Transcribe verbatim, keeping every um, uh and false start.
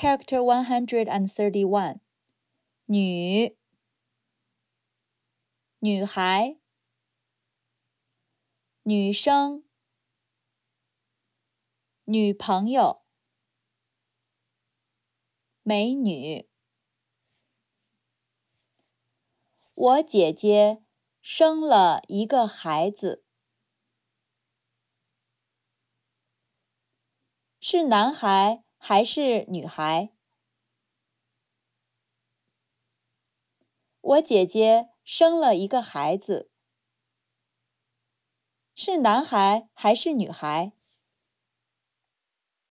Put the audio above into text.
Character one hundred thirty-one 女女孩女生女朋友美女我姐姐生了一个孩子，是男孩还是女孩？我姐姐生了一个孩子，是男孩还是女孩？